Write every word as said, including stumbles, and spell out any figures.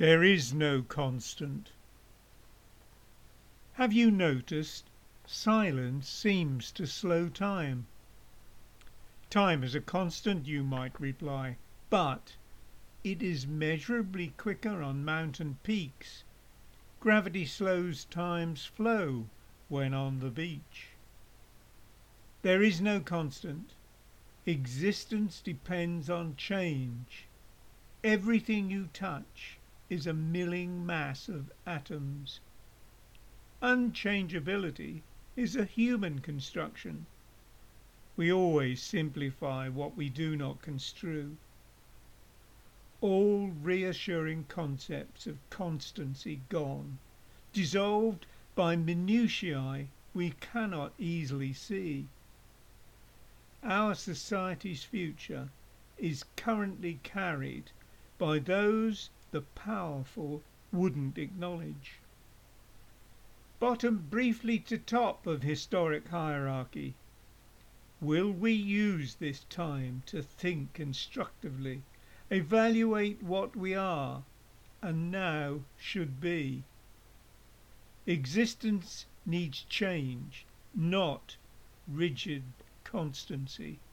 There is no constant. Have you noticed silence seems to slow time? Time is a constant, you might reply, but it is measurably quicker on mountain peaks. Gravity slows time's flow when on the beach. There is no constant. Existence depends on change. Everything you touch is a milling mass of atoms. Unchangeability is a human construction. We always simplify what we do not construe. All reassuring concepts of constancy gone, dissolved by minutiae we cannot easily see. Our society's future is currently carried by those the powerful wouldn't acknowledge. Bottom briefly to top of historic hierarchy. Will we use this time to think constructively, evaluate what we are and now should be? Existence needs change, not rigid constancy.